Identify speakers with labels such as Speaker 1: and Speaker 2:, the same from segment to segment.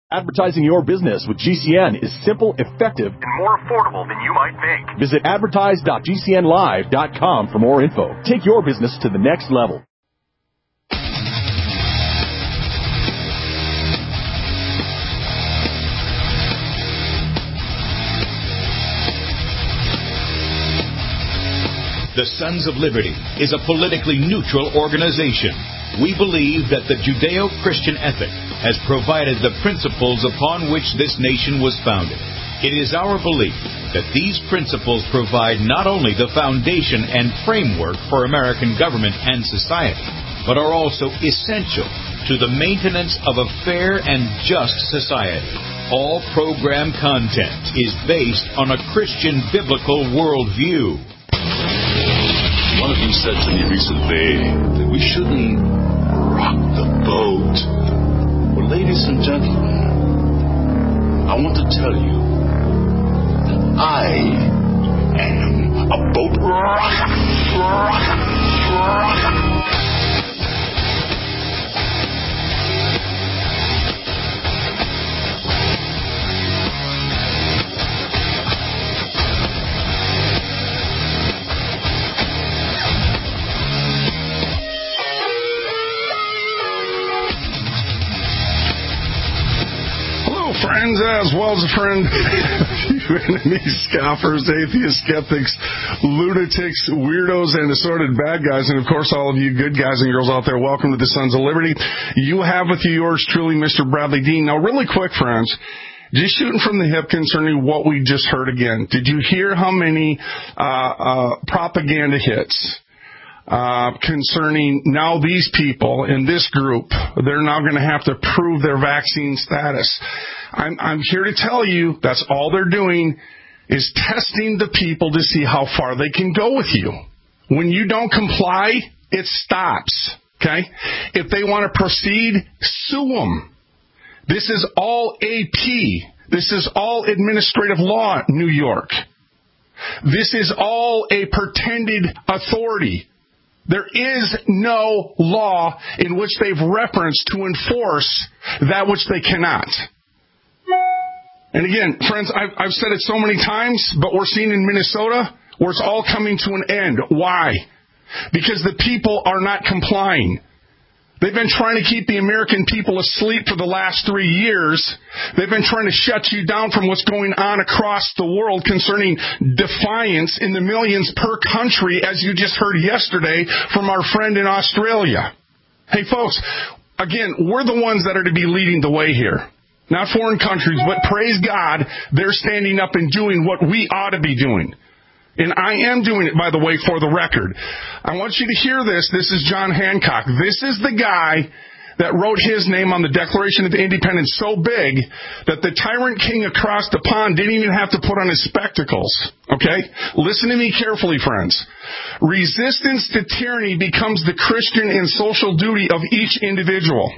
Speaker 1: Advertising your business with GCN is simple, effective,
Speaker 2: and more affordable than you might think.
Speaker 1: Visit advertise.gcnlive.com for more info. Take your business to the next level.
Speaker 3: The Sons of Liberty is a politically neutral organization. We believe that the Judeo-Christian ethic has provided the principles upon which this nation was founded. It is our belief that these principles provide not only the foundation and framework for American government and society, but are also essential to the maintenance of a fair and just society. All program content is based on a Christian biblical worldview.
Speaker 4: One of you said to me recently that we shouldn't rock the boat. Well, ladies and gentlemen, I want to tell you that I am a boat rocker.
Speaker 5: Friends, as well as a friend, you enemies, scoffers, atheists, skeptics, lunatics, weirdos, and assorted bad guys, and of course all of you good guys and girls out there, welcome to the Sons of Liberty. You have with you yours truly, Mr. Bradley Dean. Now, really quick, friends, just shooting from the hip concerning what we just heard again. Did you hear how many propaganda hits? Concerning now these people in this group, they're now going to have to prove their vaccine status. I'm here to tell you that's all they're doing is testing the people to see how far they can go with you. When you don't comply, it stops. Okay? If they want to proceed, sue them. This is all AP. This is all administrative law, New York. This is all a pretended authority. There is no law in which they've referenced to enforce that which they cannot. And again, friends, I've said it so many times, but we're seeing in Minnesota where it's all coming to an end. Why? Because the people are not complying. They've been trying to keep the American people asleep for the last 3 years. They've been trying to shut you down from what's going on across the world concerning defiance in the millions per country, as you just heard yesterday from our friend in Australia. Hey, folks, again, we're the ones that are to be leading the way here. Not foreign countries, but praise God, they're standing up and doing what we ought to be doing. And I am doing it, by the way, for the record. I want you to hear this. This is John Hancock. This is the guy that wrote his name on the Declaration of Independence so big that the tyrant king across the pond didn't even have to put on his spectacles. Okay? Listen to me carefully, friends. Resistance to tyranny becomes the Christian and social duty of each individual.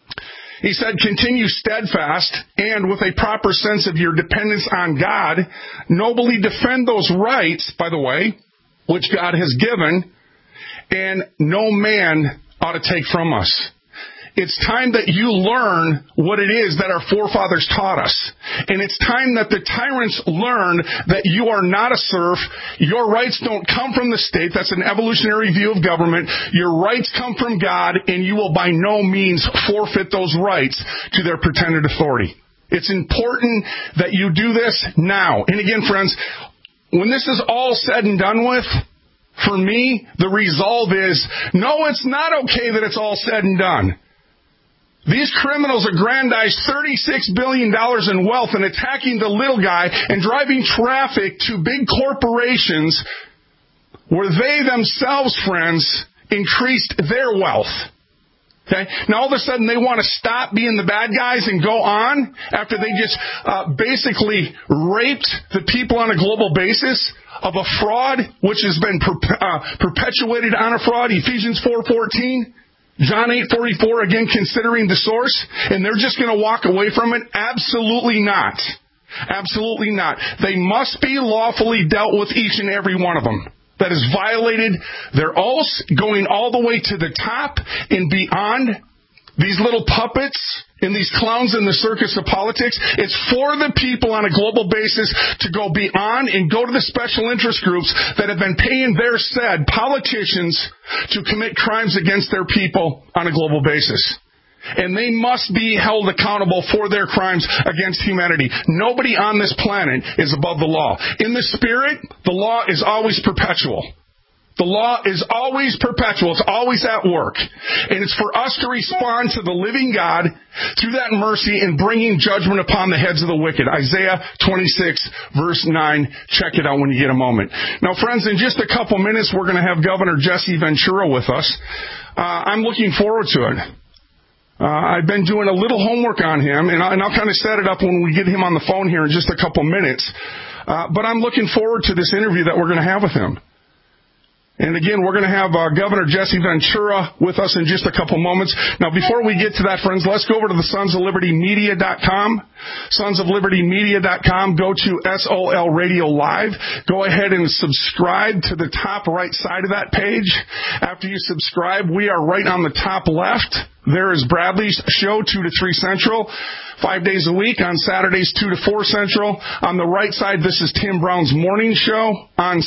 Speaker 5: He said, continue steadfast and with a proper sense of your dependence on God, nobly defend those rights, by the way, which God has given, and no man ought to take from us. It's time that you learn what it is that our forefathers taught us. And it's time that the tyrants learn that you are not a serf. Your rights don't come from the state. That's an evolutionary view of government. Your rights come from God, and you will by no means forfeit those rights to their pretended authority. It's important that you do this now. And again, friends, when this is all said and done with, for me, the resolve is, no, it's not okay that it's all said and done. These criminals aggrandize $36 billion in wealth and attacking the little guy and driving traffic to big corporations where they themselves, friends, increased their wealth. Okay? Now all of a sudden they want to stop being the bad guys and go on after they just basically raped the people on a global basis of a fraud which has been perpetuated on a fraud, Ephesians 4:14. John 8:44, again, considering the source, and they're just going to walk away from it? Absolutely not. Absolutely not. They must be lawfully dealt with, each and every one of them. That has violated their oaths, going all the way to the top and beyond these little puppets and these clowns in the circus of politics. It's for the people on a global basis to go beyond and go to the special interest groups that have been paying their said politicians to commit crimes against their people on a global basis. And they must be held accountable for their crimes against humanity. Nobody on this planet is above the law. In the spirit, the law is always perpetual. The law is always perpetual. It's always at work. And it's for us to respond to the living God through that mercy and bringing judgment upon the heads of the wicked. Isaiah 26, verse 9. Check it out when you get a moment. Now, friends, in just a couple minutes, we're going to have Governor Jesse Ventura with us. I'm looking forward to it. I've been doing a little homework on him, and I'll kind of set it up when we get him on the phone here in just a couple minutes. But I'm looking forward to this interview that we're going to have with him. And again, we're going to have Governor Jesse Ventura with us in just a couple moments. Now, before we get to that, friends, let's go over to the sonsoflibertymedia.com. Sonsoflibertymedia.com. Go to SOL Radio Live. Go ahead and subscribe to the top right side of that page. After you subscribe, we are right on the top left. There is Bradley's show, 2 to 3 Central, 5 days a week. On Saturdays, 2 to 4 Central. On the right side, this is Tim Brown's morning show on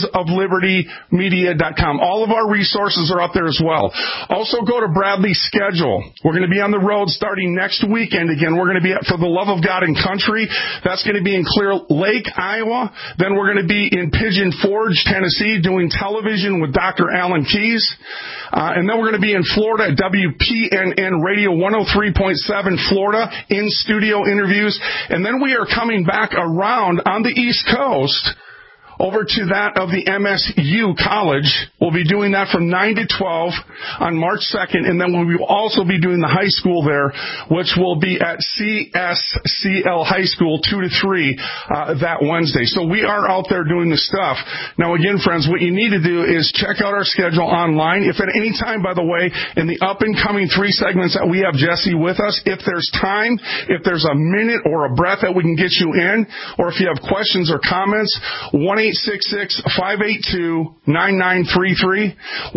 Speaker 5: sonsoflibertymedia.com. All of our resources are up there as well. Also, go to Bradley's schedule. We're going to be on the road starting next weekend again. We're going to be at For the Love of God and Country. That's going to be in Clear Lake, Iowa. Then we're going to be in Pigeon Forge, Tennessee, doing television with Dr. Alan Keyes. And then we're going to be in Florida at WPNN Radio 103.7 Florida, in-studio interviews. And then we are coming back around on the East Coast over to that of the MSU College. We'll be doing that from 9 to 12 on March 2nd, and then we will also be doing the high school there, which will be at CSCL High School 2 to 3 that Wednesday. So we are out there doing the stuff. Now, again, friends, what you need to do is check out our schedule online. If at any time, by the way, in the up-and-coming 3 segments that we have Jesse with us, if there's time, if there's a minute or a breath that we can get you in, or if you have questions or comments, 1-866-582-9933,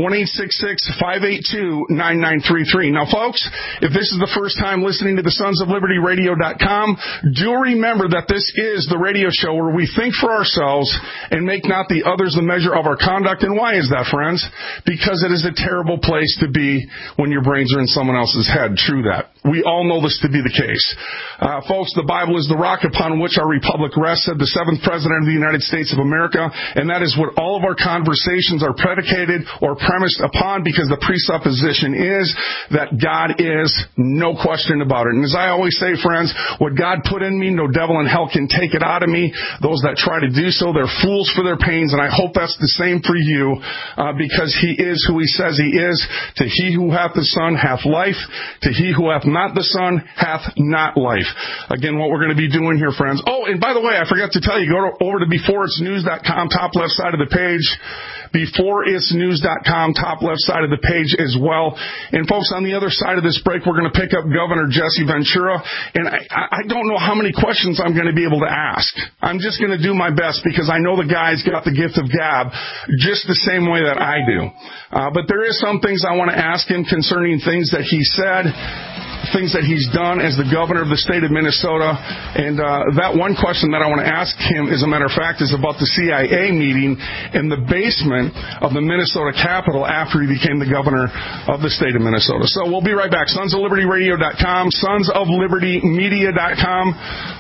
Speaker 5: 1-866-582-9933. Now, folks, if this is the first time listening to the sonsoflibertyradio.com, do remember that this is the radio show where we think for ourselves and make not the others the measure of our conduct. And why is that, friends? Because it is a terrible place to be when your brains are in someone else's head. True that. We all know this to be the case. Folks, the Bible is the rock upon which our republic rests, said the 7th President of the United States of America. And that is what all of our conversations are predicated or premised upon, because the presupposition is that God is, no question about it. And as I always say, friends, what God put in me, no devil in hell can take it out of me. Those that try to do so, they're fools for their pains, and I hope that's the same for you, because He is who He says He is. To he who hath the Son hath life. To he who hath not the Son hath not life. Again, what we're going to be doing here, friends. Oh, and by the way, I forgot to tell you, go over to BeforeIt'sNews.com, top left side of the page. BeforeIt'sNews.com, top left side of the page as well. And folks, on the other side of this break, we're going to pick up Governor Jesse Ventura. And I don't know how many questions I'm going to be able to ask. I'm just going to do my best, because I know the guy's got the gift of gab just the same way that I do. But there is some things I want to ask him concerning things that he said, things that he's done as the governor of the state of Minnesota. And that one question that I want to ask him, as a matter of fact, is about the CIA meeting in the basement of the Minnesota Capitol after he became the governor of the state of Minnesota. So we'll be right back. sonsoflibertyradio.com, sonsoflibertymedia.com,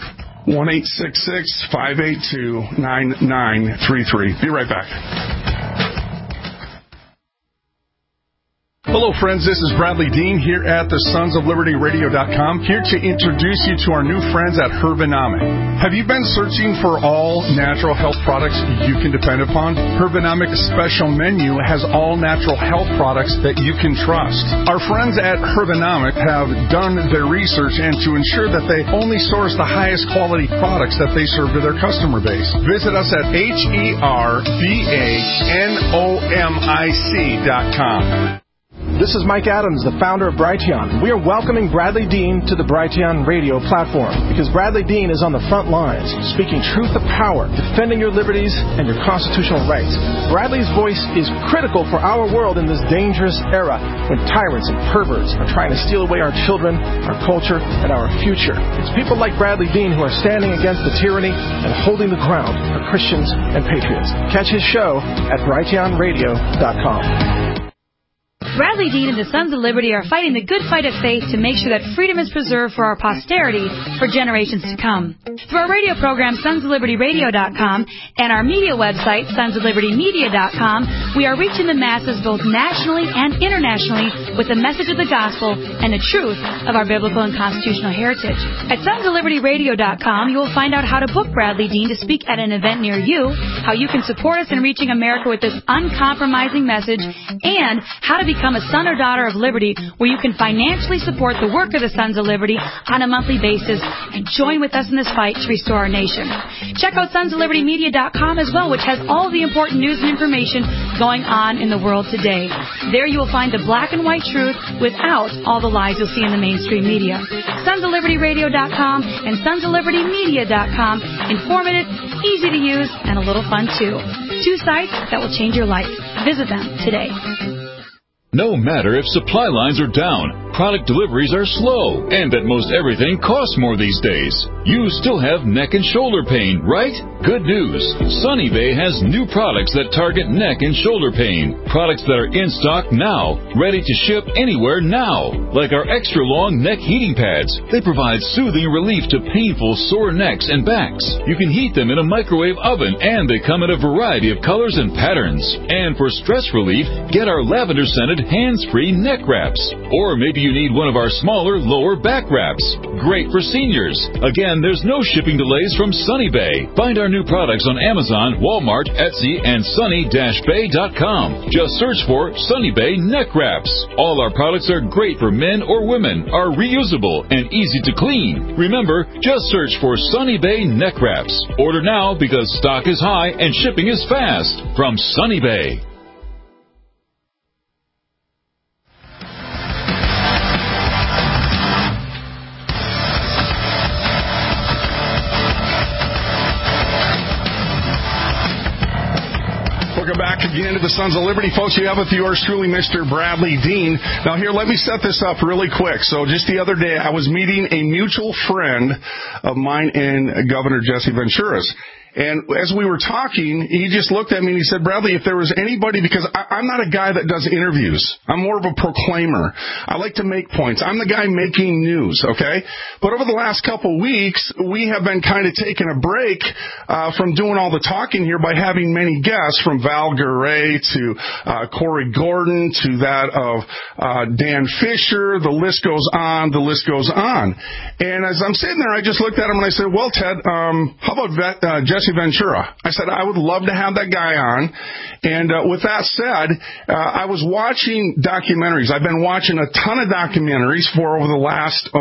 Speaker 5: 1-866-582-9933. Be right back. Hello, friends. This is Bradley Dean here at the sonsoflibertyradio.com, here to introduce you to our new friends at Herbanomic. Have you been searching for all natural health products you can depend upon? Herbanomic Special Menu has all natural health products that you can trust. Our friends at Herbanomic have done their research, and to ensure that they only source the highest quality products that they serve to their customer base. Visit us at HERBANOMIC.com.
Speaker 6: This is Mike Adams, the founder of Brighteon. We are welcoming Bradley Dean to the Brighteon radio platform because Bradley Dean is on the front lines, speaking truth to power, defending your liberties and your constitutional rights. Bradley's voice is critical for our world in this dangerous era when tyrants and perverts are trying to steal away our children, our culture, and our future. It's people like Bradley Dean who are standing against the tyranny and holding the ground for Christians and patriots. Catch his show at BrighteonRadio.com.
Speaker 7: Bradley Dean and the Sons of Liberty are fighting the good fight of faith to make sure that freedom is preserved for our posterity for generations to come. Through our radio program, sonsoflibertyradio.com, and our media website, sonsoflibertymedia.com, we are reaching the masses both nationally and internationally with the message of the gospel and the truth of our biblical and constitutional heritage. At sonsoflibertyradio.com, you will find out how to book Bradley Dean to speak at an event near you, how you can support us in reaching America with this uncompromising message, and how to become a son or daughter of liberty, where you can financially support the work of the Sons of Liberty on a monthly basis and join with us in this fight to restore our nation. Check out sonsoflibertymedia.com as well, which has all the important news and information going on in the world today. There you will find the black and white truth without all the lies you'll see in the mainstream media. sonsoflibertyradio.com and sonsoflibertymedia.com. Informative, easy to use, and a little fun too. 2 sites that will change your life. Visit them today.
Speaker 3: No matter if supply lines are down, product deliveries are slow, and that most everything costs more these days, you still have neck and shoulder pain, right? Good news. Sunny Bay has new products that target neck and shoulder pain. Products that are in stock now, ready to ship anywhere now. Like our extra long neck heating pads. They provide soothing relief to painful sore necks and backs. You can heat them in a microwave oven, and they come in a variety of colors and patterns. And for stress relief, get our lavender-scented hands-free neck wraps. Or maybe you need one of our smaller lower back wraps. Great for seniors. Again, there's no shipping delays from Sunny Bay. Find our new products on Amazon, Walmart, Etsy, and sunny-bay.com. Just search for Sunny Bay neck wraps. All our products are great for men or women, are reusable, and easy to clean. Remember, just search for Sunny Bay neck wraps. Order now because stock is high and shipping is fast. From Sunny Bay.
Speaker 5: Welcome back again to the Sons of Liberty. Folks, you have with yours truly Mr. Bradley Dean. Now here, let me set this up really quick. So just the other day, I was meeting a mutual friend of mine and Governor Jesse Ventura's. And as we were talking, he just looked at me and he said, Bradley, if there was anybody, because I'm not a guy that does interviews. I'm more of a proclaimer. I like to make points. I'm the guy making news, okay? But over the last couple of weeks, we have been kind of taking a break from doing all the talking here by having many guests, from Val Garay to Corey Gordon to that of Dan Fisher. The list goes on. The list goes on. And as I'm sitting there, I just looked at him and I said, well, Ted, how about Jesse Ventura? I said, I would love to have that guy on. And with that said, I was watching documentaries. I've been watching a ton of documentaries for over the last,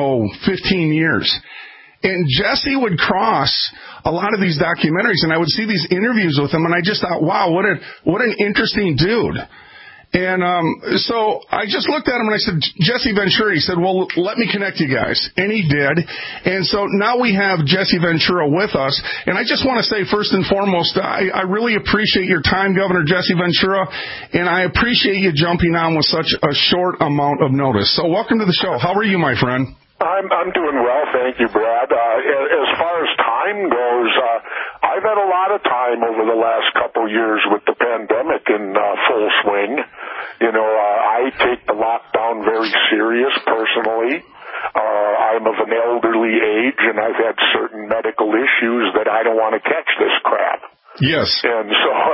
Speaker 5: 15 years. And Jesse would cross a lot of these documentaries, and I would see these interviews with him, and I just thought, wow, what an interesting dude. And so I just looked at him and I said, Jesse Ventura. He said, well, let me connect you guys. And he did. And so now we have Jesse Ventura with us. And I just want to say, first and foremost, I really appreciate your time, Governor Jesse Ventura, and I appreciate you jumping on with such a short amount of notice. So welcome to the show. How are you, my friend?
Speaker 8: I'm doing well, thank you, Brad. As far as time goes, I've had a lot of time over the last couple years with the pandemic in full swing. You know, I take the lockdown very serious personally. I'm of an elderly age, and I've had certain medical issues that I don't want to catch this crap.
Speaker 5: Yes.
Speaker 8: And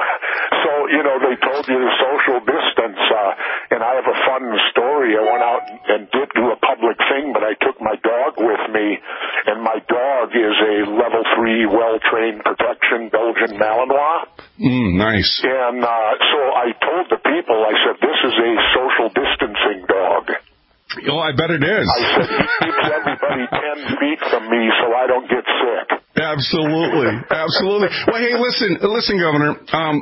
Speaker 8: so you know, they told you to social distance, and I have a fun story. I went out and did do a public thing, but I took my dog with me, and my dog is a level 3 well-trained protection Belgian Malinois.
Speaker 5: Nice.
Speaker 8: And so I told the people, I said, this is a social distancing dog.
Speaker 5: Oh, I bet it is.
Speaker 8: I said, he keeps everybody 10 feet from me so I don't get sick.
Speaker 5: Absolutely. Well, hey, listen, Governor.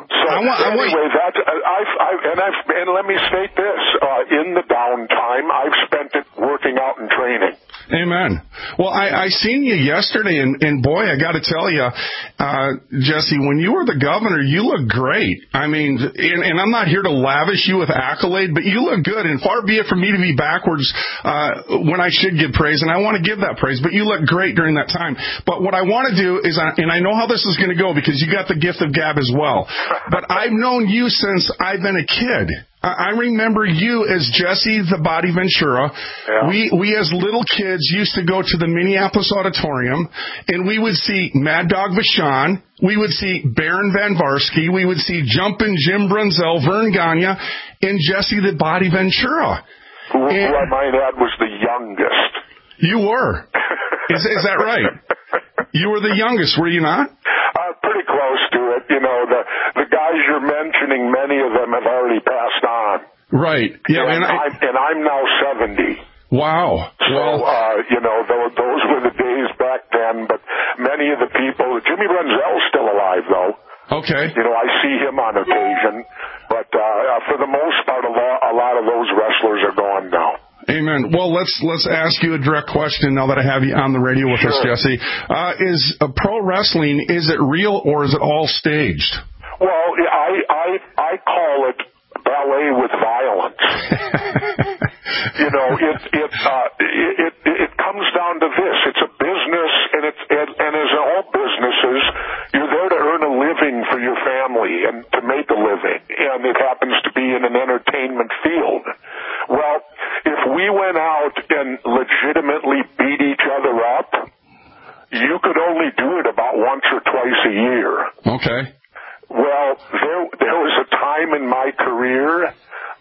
Speaker 8: And let me state this: in the downtime, I've spent it working out and training.
Speaker 5: Amen. Well, I seen you yesterday, and boy, I got to tell you, Jesse, when you were the governor, you look great. I mean, and I'm not here to lavish you with accolade, but you look good. And far be it from me to be backwards when I should give praise, and I want to give that praise. But you look great during that time. But what I want to do is, and I know how this is going to go because you got the gift of gab as well. But I've known you since I've been a kid. I remember you as Jesse the Body Ventura. Yeah. We as little kids used to go to the Minneapolis Auditorium, and we would see Mad Dog Vachon, we would see Baron Van Varsky, we would see Jumpin' Jim Brunzell, Vern Gagne, and Jesse the Body Ventura.
Speaker 8: Who I might add was the youngest.
Speaker 5: You were. Is that right? You were the youngest, were you not?
Speaker 8: Pretty close to it. You know, the guys you're mentioning, many of them have already passed on.
Speaker 5: Right. Yeah.
Speaker 8: And I'm now 70.
Speaker 5: Wow.
Speaker 8: So, you know, those were the days back then, but many of the people, Jimmy Brunzell's still alive, though.
Speaker 5: Okay.
Speaker 8: You know, I see him on occasion, but for the most part, a lot of those wrestlers are gone now.
Speaker 5: Amen. Well, let's ask you a direct question now that I have you on the radio with us, Jesse. Is pro wrestling, is it real or is it all staged?
Speaker 8: Well, I call it ballet with violence. You know, it comes down to this: it's a business, and as all businesses, you're there to earn a living for your family and to make a living, and it happens to be in an entertainment field. Well, if we went out and legitimately beat each other up, you could only do it about once or twice a year.
Speaker 5: Okay.
Speaker 8: Well, there was a time in my career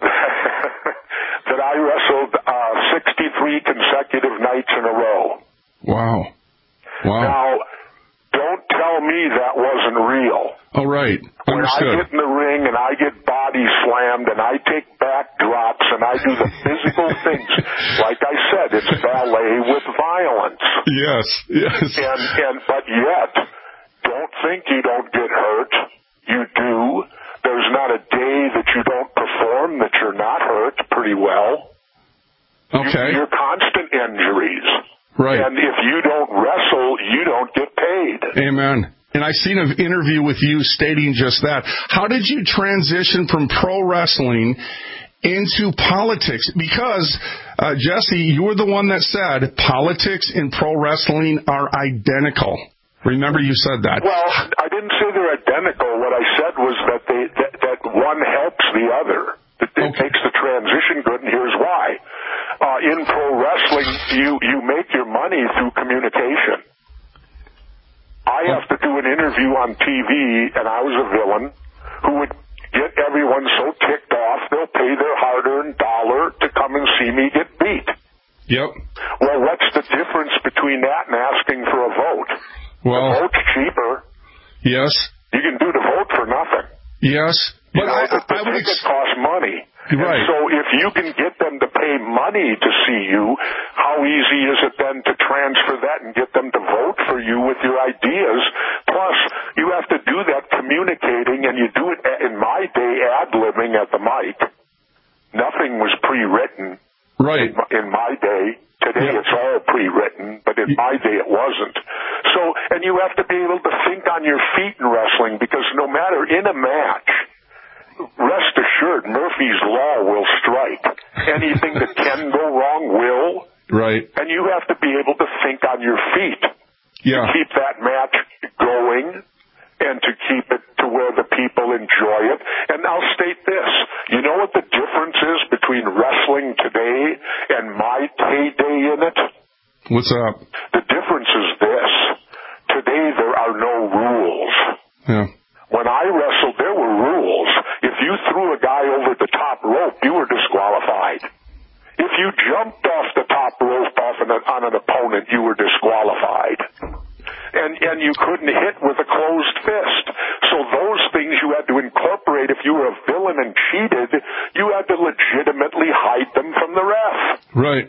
Speaker 8: that I wrestled 63 consecutive nights in a row.
Speaker 5: Wow.
Speaker 8: Now, don't tell me that wasn't real.
Speaker 5: Oh, right. Understood.
Speaker 8: When I get in the ring and I get body slammed and I take back drops and I do the physical things, like I said, it's ballet with violence.
Speaker 5: Yes.
Speaker 8: But yet, don't think you don't get hurt. You do. There's not a day that you don't perform that you're not hurt pretty well.
Speaker 5: Okay.
Speaker 8: You're constant injuries.
Speaker 5: Right.
Speaker 8: And if you don't wrestle, you don't get paid.
Speaker 5: Amen. And I seen an interview with you stating just that. How did you transition from pro wrestling into politics? Because, Jesse, you were the one that said politics and pro wrestling are identical. Remember you said that.
Speaker 8: Well, I didn't say they're identical. What I said was that that one helps the other. It makes the transition good, and here's why. In pro wrestling, you make your money through communication. I have to do an interview on TV, and I was a villain who would get everyone so ticked off they'll pay their hard-earned dollar to come and see me get beat.
Speaker 5: Yep.
Speaker 8: Well, what's the difference between that and asking for a vote?
Speaker 5: Well,
Speaker 8: the vote's cheaper.
Speaker 5: Yes.
Speaker 8: You can do the vote for nothing.
Speaker 5: Yes. But
Speaker 8: the ticket costs money.
Speaker 5: Right.
Speaker 8: And so if you can get them to pay money to see you, how easy is it then to transfer that and get them to vote for you with your ideas? Plus, you have to do that communicating, and you do it, in my day, ad-libbing at the mic. Nothing was pre-written.
Speaker 5: Right.
Speaker 8: In my day. Today it's all pre-written, but in my day it wasn't. So, and you have to be able to think on your feet in wrestling, because no matter in a match, rest assured, Murphy's Law will strike. Anything that can go wrong will.
Speaker 5: Right.
Speaker 8: And you have to be able to think on your feet.
Speaker 5: Yeah.
Speaker 8: To keep that match going and to keep it to where the people enjoy it. And I'll state this. You know what the difference is between wrestling today and my heyday in it?
Speaker 5: What's up?
Speaker 8: The difference is this. Today there are no rules.
Speaker 5: Yeah.
Speaker 8: When I wrestled, there were rules. If you threw a guy over the top rope, you were disqualified. If you jumped off the top rope on an opponent, you were disqualified. And you couldn't hit with a closed fist. So those things you had to incorporate. If you were a villain and cheated, you had to legitimately hide them from the ref.
Speaker 5: Right.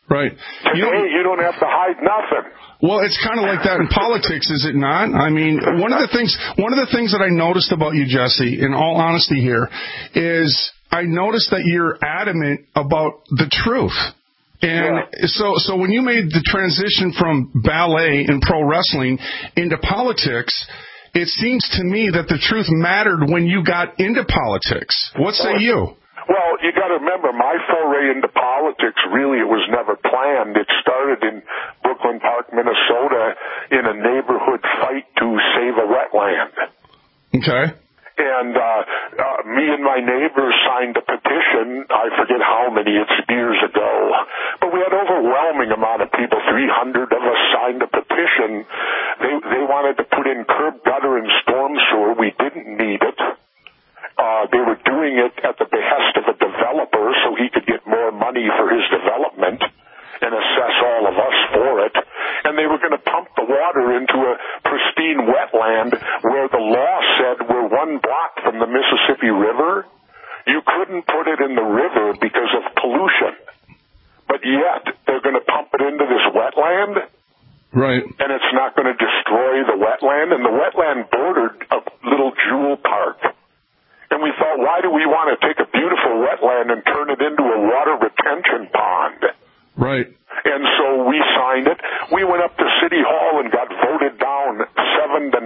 Speaker 5: Right.
Speaker 8: Today, you don't have to hide nothing.
Speaker 5: Well, it's kind of like that in politics, is it not? I mean, one of the things that I noticed about you, Jesse, in all honesty here, is I noticed that you're adamant about the truth. And so when you made the transition from ballet and pro wrestling into politics, it seems to me that the truth mattered when you got into politics. What say you?
Speaker 8: Well, you got to remember, my foray into politics, really, it was never planned. It started in Brooklyn Park, Minnesota, in a neighborhood fight to save a wetland.
Speaker 5: Okay.
Speaker 8: And me and my neighbors signed a petition. I forget how many, it's years ago. But we had overwhelming amount of people. 300 of us signed a petition. They wanted to put in curb, gutter, and storm sewer. We didn't need it. They were doing it at the behest of a developer so he could get more money for his development and assess all of us for it. And they were going to pump the water into a pristine wetland where the law said we're 1 block from the Mississippi River. You couldn't put it in the river because of pollution. But yet, they're going to pump it into this wetland.
Speaker 5: Right.
Speaker 8: And it's not going to destroy the wetland. And the wetland bordered a little jewel park. And we thought, why do we want to take a beautiful wetland and turn it into a water retention pond?
Speaker 5: Right.
Speaker 8: And so we signed it. We went up to City Hall and got voted down 7-0.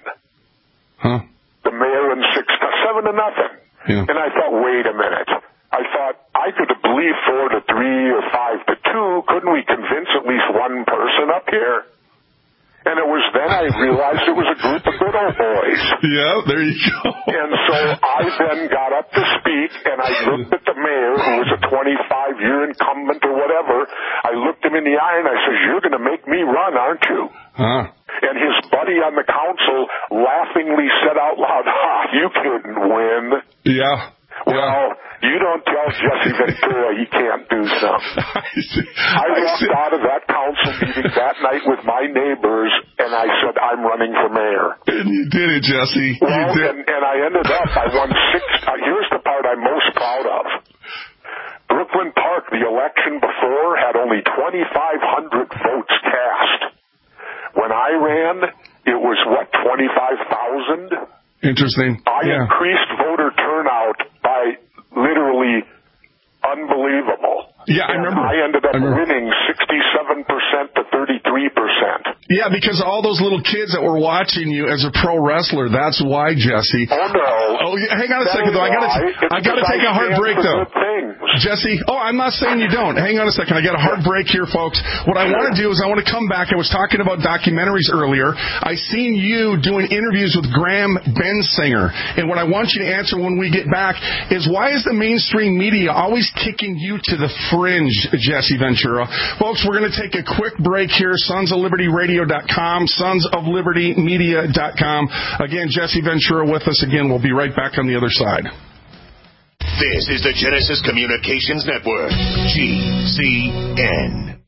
Speaker 5: Huh.
Speaker 8: The mayor and 7-0.
Speaker 5: Yeah.
Speaker 8: And I thought, wait a minute. I thought, I could have believed 4-3 or 5-2. Couldn't we convince at least one person up here? And it was then I realized it was a group of good old boys.
Speaker 5: Yeah, there you go.
Speaker 8: And so I then got up to speak, and I looked at the mayor, who was a 25-year incumbent or whatever. I looked him in the eye, and I said, you're going to make me run, aren't you?
Speaker 5: Huh.
Speaker 8: And his buddy on the council laughingly said out loud, you couldn't win.
Speaker 5: Yeah.
Speaker 8: Well, you don't tell Jesse Ventura he can't do something. I walked out of that council meeting that night with my neighbors, and I said, I'm running for mayor.
Speaker 5: And you did it, Jesse.
Speaker 8: Well, and I ended up, I won 6. Here's the part I'm most proud of. Brooklyn Park, the election before, had only 2,500 votes cast. When I ran, it was, 25,000?
Speaker 5: Interesting.
Speaker 8: I increased voter turnout by literally unbelievable.
Speaker 5: Yeah, I remember.
Speaker 8: I ended up winning 67% to 33%.
Speaker 5: Yeah, because all those little kids that were watching you as a pro wrestler, that's why, Jesse.
Speaker 8: Oh, no.
Speaker 5: Oh, hang on a second, though. I got to take a hard break, though. Jesse, I'm not saying you don't. Hang on a second. I got a hard break here, folks. What I want to do is I want to come back. I was talking about documentaries earlier. I seen you doing interviews with Graham Bensinger. And what I want you to answer when we get back is, why is the mainstream media always kicking you to the fringe, Jesse Ventura? Folks, we're going to take a quick break here. SonsOfLibertyRadio.com, SonsOfLibertyMedia.com. Again, Jesse Ventura with us again. We'll be right back on the other side.
Speaker 9: This is the Genesis Communications Network, GCN.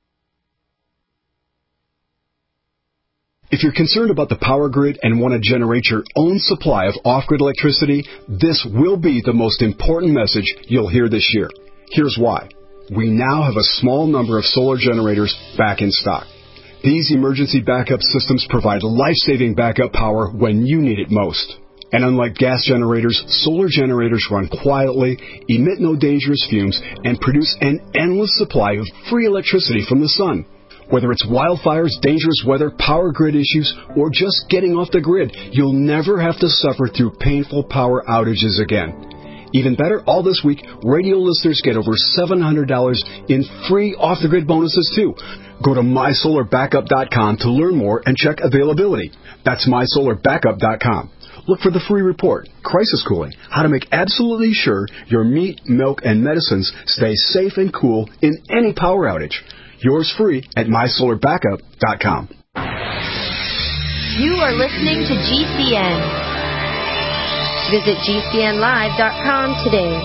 Speaker 10: If you're concerned about the power grid and want to generate your own supply of off-grid electricity, this will be the most important message you'll hear this year. Here's why. We now have a small number of solar generators back in stock. These emergency backup systems provide life-saving backup power when you need it most. And unlike gas generators, solar generators run quietly, emit no dangerous fumes, and produce an endless supply of free electricity from the sun. Whether it's wildfires, dangerous weather, power grid issues, or just getting off the grid, you'll never have to suffer through painful power outages again. Even better, all this week, radio listeners get over $700 in free off-the-grid bonuses, too. Go to MySolarBackup.com to learn more and check availability. That's MySolarBackup.com. Look for the free report, Crisis Cooling, how to make absolutely sure your meat, milk, and medicines stay safe and cool in any power outage. Yours free at MySolarBackup.com.
Speaker 11: You are listening to GCN. Visit GCNlive.com today.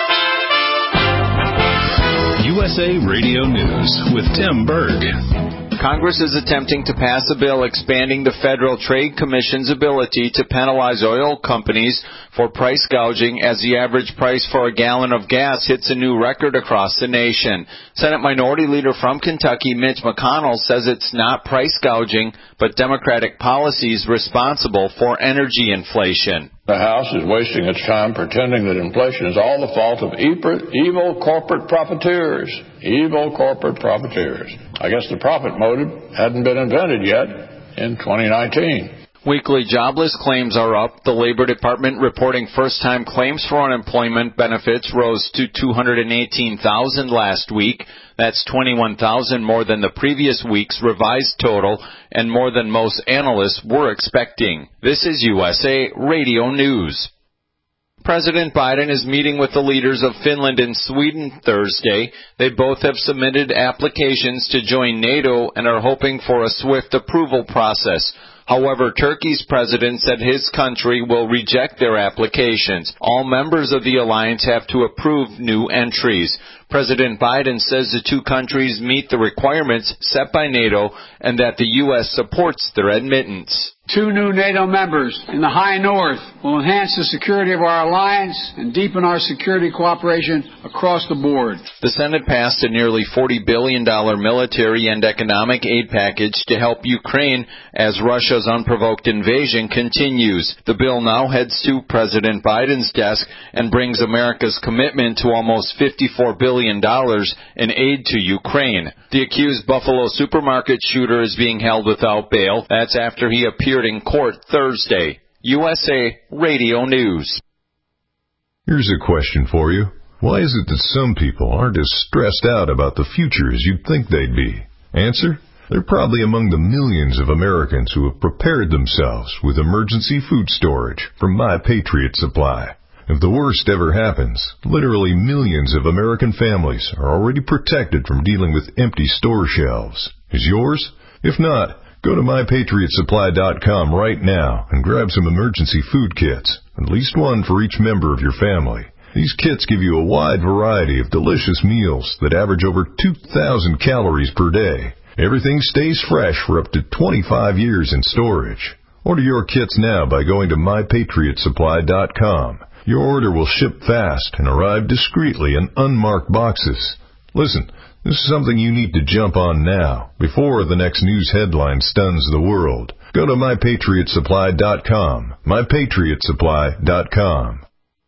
Speaker 3: USA Radio News with Tim Berg.
Speaker 12: Congress is attempting to pass a bill expanding the Federal Trade Commission's ability to penalize oil companies for price gouging as the average price for a gallon of gas hits a new record across the nation. Senate Minority Leader from Kentucky, Mitch McConnell, says it's not price gouging, but Democratic policies responsible for energy inflation.
Speaker 13: The House is wasting its time pretending that inflation is all the fault of evil corporate profiteers. Evil corporate profiteers. I guess the profit motive hadn't been invented yet in 2019.
Speaker 12: Weekly jobless claims are up. The Labor Department reporting first-time claims for unemployment benefits rose to 218,000 last week. That's 21,000 more than the previous week's revised total and more than most analysts were expecting. This is USA Radio News. President Biden is meeting with the leaders of Finland and Sweden Thursday. They both have submitted applications to join NATO and are hoping for a swift approval process. However, Turkey's president said his country will reject their applications. All members of the alliance have to approve new entries. President Biden says the two countries meet the requirements set by NATO and that the U.S. supports their admittance.
Speaker 14: 2 new NATO members in the high north will enhance the security of our alliance and deepen our security cooperation across the board.
Speaker 12: The Senate passed a nearly $40 billion military and economic aid package to help Ukraine as Russia's unprovoked invasion continues. The bill now heads to President Biden's desk and brings America's commitment to almost $54 billion in aid to Ukraine. The accused Buffalo supermarket shooter is being held without bail. That's after he appeared in court Thursday. USA Radio News.
Speaker 15: Here's a question for you. Why is it that some people aren't as stressed out about the future as you'd think they'd be? Answer: they're probably among the millions of Americans who have prepared themselves with emergency food storage from My Patriot Supply. If the worst ever happens, literally millions of American families are already protected from dealing with empty store shelves. Is yours? If not, go to MyPatriotSupply.com right now and grab some emergency food kits, at least one for each member of your family. These kits give you a wide variety of delicious meals that average over 2,000 calories per day. Everything stays fresh for up to 25 years in storage. Order your kits now by going to MyPatriotSupply.com. Your order will ship fast and arrive discreetly in unmarked boxes. Listen, this is something you need to jump on now, before the next news headline stuns the world. Go to MyPatriotSupply.com. MyPatriotSupply.com.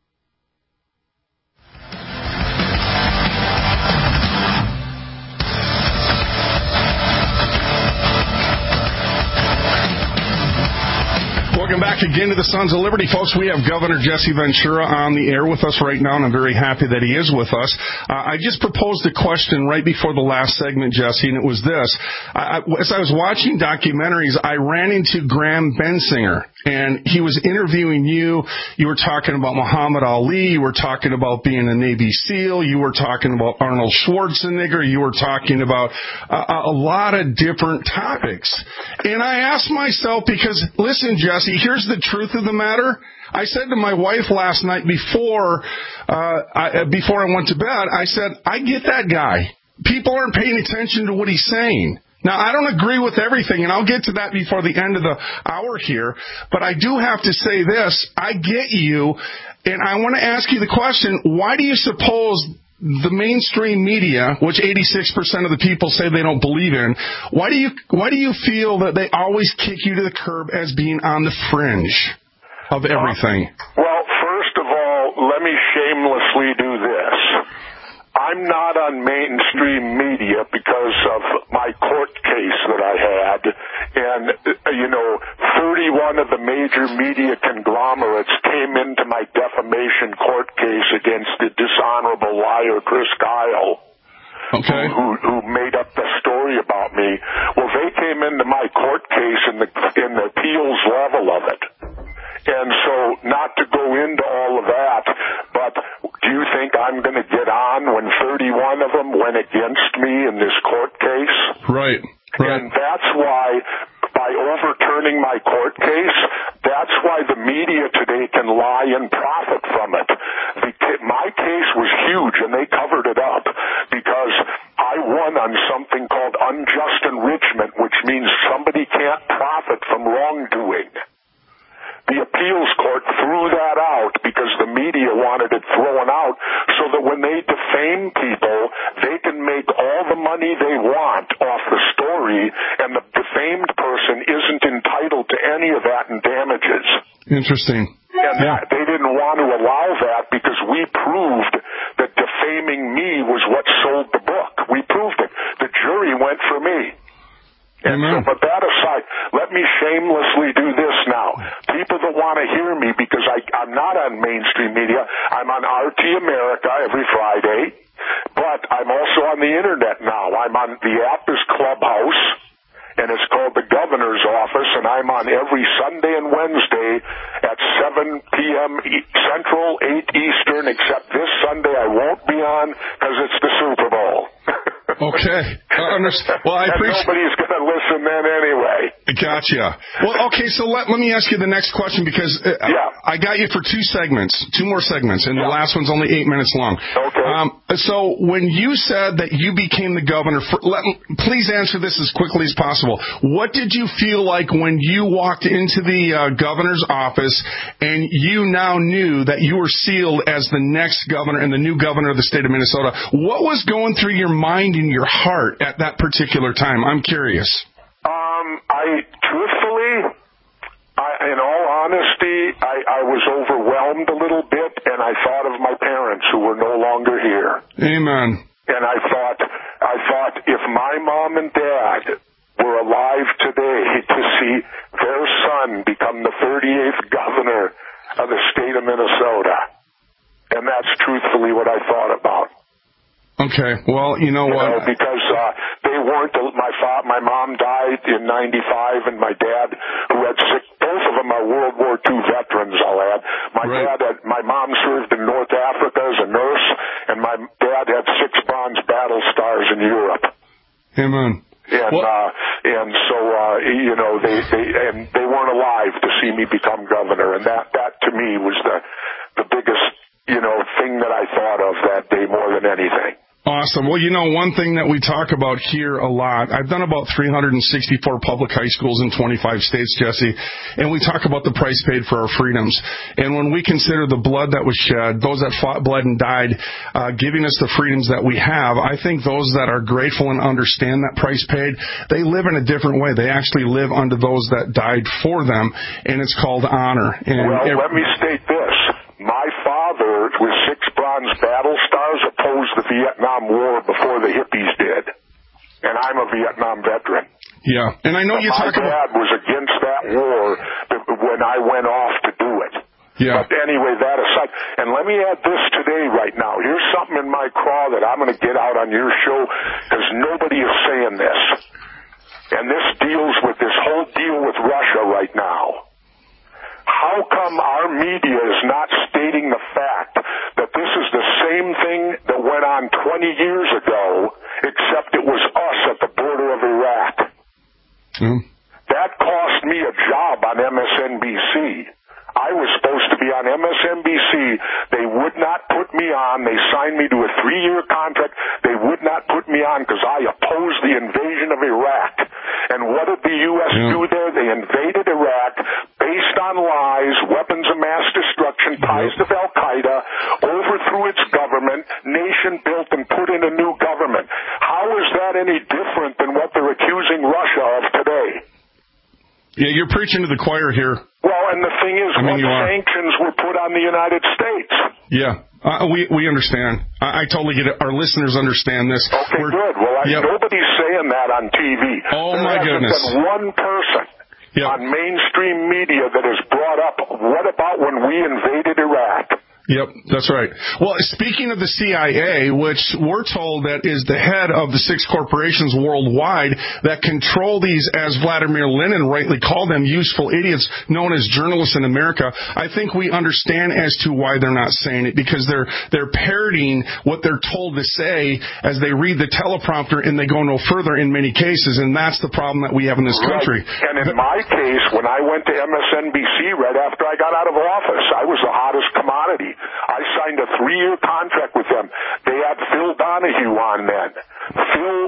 Speaker 5: Welcome back again to the Sons of Liberty, folks. We have Governor Jesse Ventura on the air with us right now, and I'm very happy that he is with us. I just proposed a question right before the last segment, Jesse, and it was this. As I was watching documentaries, I ran into Graham Bensinger, and he was interviewing you. You were talking about Muhammad Ali. You were talking about being a Navy SEAL. You were talking about Arnold Schwarzenegger. You were talking about a lot of different topics. And I asked myself, because, listen, Jesse, here's the truth of the matter. I said to my wife last night before I went to bed, I said, I get that guy. People aren't paying attention to what he's saying. Now, I don't agree with everything, and I'll get to that before the end of the hour here, but I do have to say this. I get you, and I want to ask you the question, why do you suppose the mainstream media, which 86% of the people say they don't believe in, why do you feel that they always kick you to the curb as being on the fringe of everything?
Speaker 8: Well, first of all, let me shamelessly do this. I'm not on mainstream media because of my court case that I had. And, 31 of the major media conglomerates came into my defamation court case against the dishonorable liar Chris Kyle. Okay. Who made up the story about me. Well, they came into my court case in the appeals level of it. And so, not to go into all of that, but do you think I'm going to get on when 31 of them went against me in this court case?
Speaker 5: Right.
Speaker 8: And that's why, by overturning my court case, that's why the media today can lie and profit from it. My case was huge, and they covered it up because I won on something called unjust enrichment, which means somebody can't profit from wrongdoing. The appeals court threw that out because the media wanted it thrown out so that when they defame people, they can make all the money they want off the story, and the defamed person isn't entitled to any of that in damages.
Speaker 5: Interesting.
Speaker 8: And they didn't want to allow that because we proved that defaming me was what sold the book. We proved it. The jury went for me. And so, but that aside, let me shamelessly do this now. People that want to hear me, because I'm not on mainstream media, I'm on RT America every Friday, but I'm also on the internet now. The app is Clubhouse, and it's called The Governor's Office, and I'm on every Sunday and Wednesday at 7 p.m. Central, 8 Eastern, except this Sunday I won't be on because it's the Super Bowl.
Speaker 5: Okay. Well, I appreciate.
Speaker 8: Nobody's going to listen then anyway.
Speaker 5: Gotcha. Well, okay. So let me ask you the next question, because I got you for two more segments, and the last one's only 8 minutes long. Okay. So when you said that you became the governor, please answer this as quickly as possible. What did you feel like when you walked into the governor's office and you now knew that you were sealed as the next governor and the new governor of the state of Minnesota? What was going through your mind and your heart at that particular time? I'm curious.
Speaker 8: In all honesty, I was overwhelmed a little bit, and I thought of my parents who were no longer here.
Speaker 5: Amen.
Speaker 8: And I thought if my mom and dad were alive today to see their son become the 38th governor of the state of Minnesota, and that's truthfully what I thought about.
Speaker 5: Okay, well, you know what?
Speaker 8: Because they weren't. My mom died in '95, and my dad, who had both of them are World War II veterans. I'll add. My mom served in North Africa as a nurse, and my dad had 6 bronze battle stars in Europe.
Speaker 5: Amen.
Speaker 8: And so they weren't alive to see me become governor, and that to me was the biggest thing that I thought of that day more than anything.
Speaker 5: Awesome. Well, one thing that we talk about here a lot, I've done about 364 public high schools in 25 states, Jesse, and we talk about the price paid for our freedoms. And when we consider the blood that was shed, those that fought, bled, and died, giving us the freedoms that we have, I think those that are grateful and understand that price paid, they live in a different way. They actually live under those that died for them, and it's called honor.
Speaker 8: Let me state this. My father, with 6 bronze battle stars, opposed the Vietnam War before the hippies did. And I'm a Vietnam veteran.
Speaker 5: Yeah, and I know
Speaker 8: my dad was against that war when I went off to do it.
Speaker 5: Yeah.
Speaker 8: But anyway, that aside, and let me add this today right now. Here's something in my craw that I'm going to get out on your show, because nobody is saying this. And this deals with this whole deal with Russia right now. How come our media is not stating the fact that this is the same thing that went on 20 years ago, except it was us at the border of Iraq? That cost me a job on MSNBC. I was supposed to be on MSNBC. They would not put me on. They signed me to a 3-year contract. They would not put me on because I opposed the invasion of Iraq. And what did the U.S. do there? They invaded Iraq based on lies, weapons of mass destruction, ties to Al-Qaeda, overthrew its government, nation built and put in a new government. How is that any different than what they're accusing Russia of today?
Speaker 5: Yeah, you're preaching to the choir here.
Speaker 8: Well, and the thing is, what sanctions were put on the United States?
Speaker 5: Yeah, we understand. I totally get it. Our listeners understand this.
Speaker 8: Okay, good. Well, nobody's saying that on TV.
Speaker 5: Oh, my goodness.
Speaker 8: There's been one person on mainstream media that has brought up, what about when we invaded Iraq?
Speaker 5: Yep, that's right. Well, speaking of the CIA, which we're told that is the head of the 6 corporations worldwide that control these, as Vladimir Lenin rightly called them, useful idiots known as journalists in America, I think we understand as to why they're not saying it, because they're parroting what they're told to say as they read the teleprompter, and they go no further in many cases, and that's the problem that we have in this country.
Speaker 8: And in my case, when I went to MSNBC right after I got out of office, I was the hottest commodity. I signed a 3-year contract with them. They had Phil Donahue on then. Phil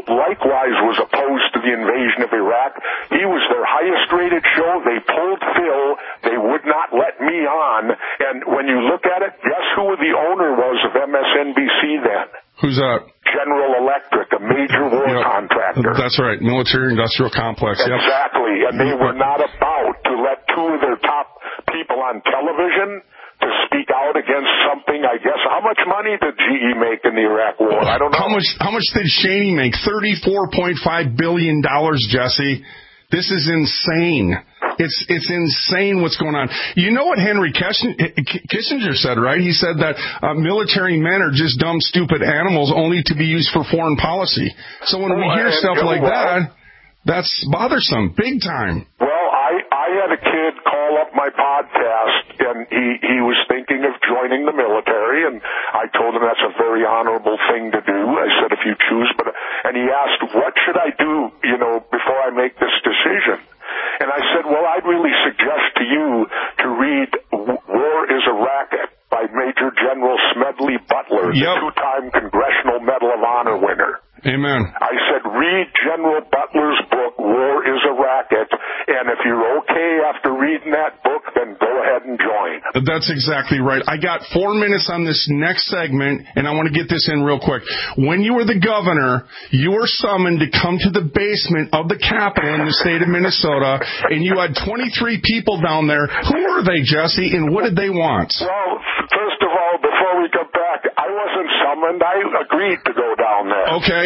Speaker 8: likewise was opposed to the invasion of Iraq. He was their highest-rated show. They pulled Phil. They would not let me on. And when you look at it, guess who the owner was of MSNBC then?
Speaker 5: Who's that?
Speaker 8: General Electric, a major war contractor.
Speaker 5: That's right, military-industrial complex.
Speaker 8: Exactly, and they were not about to let two of their top people on television to speak out against something, I guess. How much money did GE make in the Iraq War? I don't know.
Speaker 5: How much did Cheney make? $34.5 billion, Jesse. This is insane. It's insane what's going on. You know what Henry Kissinger said, right? He said that military men are just dumb, stupid animals only to be used for foreign policy. So when we hear stuff like that, that's bothersome, big time.
Speaker 8: Well, I had a kid call up my podcast, and he was thinking of joining the military, and I told him that's a very honorable thing to do. I said, if you choose, and he asked, what should I do, before I make this decision? And I said, well, I'd really suggest to you to read War is a Racket by Major General Smedley Butler, the two-time Congressional Medal of Honor winner.
Speaker 5: Amen.
Speaker 8: I said, read General Butler's book, War is a Racket, and if you're okay after reading that book, then go ahead and join.
Speaker 5: That's exactly right. I got 4 minutes on this next segment, and I want to get this in real quick. When you were the governor, you were summoned to come to the basement of the Capitol in the state of Minnesota, and you had 23 people down there. Who were they, Jesse, and what did they want?
Speaker 8: Well, first of all, before we come back, I wasn't summoned. I agreed to go down there.
Speaker 5: Okay.